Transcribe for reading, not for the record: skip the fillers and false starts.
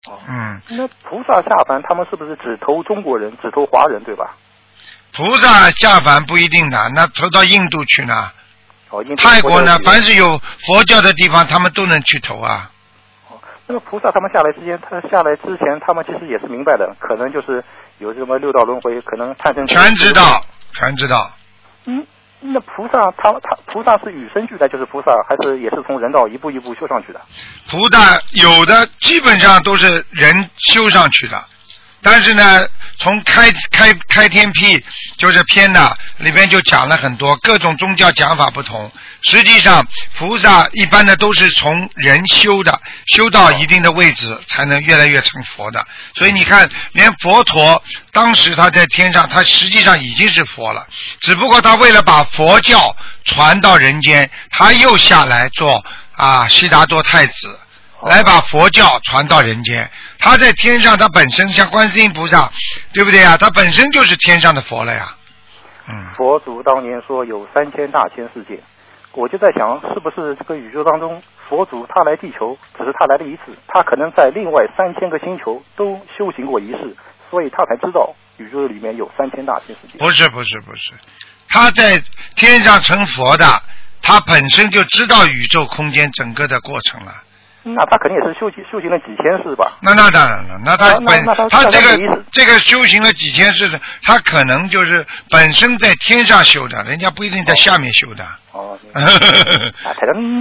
那菩萨下凡，他们是不是只投中国人，只投华人，对吧？ 菩萨下凡不一定的，那投到印度去呢？泰国呢？凡是有佛教的地方，他们都能去投啊。 那么菩萨他们下来之前，他们其实也是明白的，可能就是有什么六道轮回，可能探生全知道。 那菩萨菩萨是与生俱来就是菩萨，还是也是从人道一步一步修上去的？ 菩萨有的基本上都是人修上去的，但是呢，从开天辟就是篇的里边就讲了很多各种宗教讲法不同。实际上菩萨一般的都是从人修的，修到一定的位置才能越来越成佛的。所以你看，连佛陀当时他在天上，他实际上已经是佛了，只不过他为了把佛教传到人间，他又下来做悉达多太子，来把佛教传到人间。他在天上，他本身像观世音菩萨，对不对啊？他本身就是天上的佛了呀。 佛祖当年说有3000大千世界，我就在想，是不是这个宇宙当中，佛祖他来地球只是他来了一次，他可能在另外3000个星球都修行过一世，所以他才知道宇宙里面有3000大千世界。 不是，他在天上成佛的，他本身就知道宇宙空间整个的过程了。 那他肯定也是修行了几千世吧？ 那当然了，那他这个修行了几千世，他可能就是本身在天上修的，人家不一定在下面修的。 可能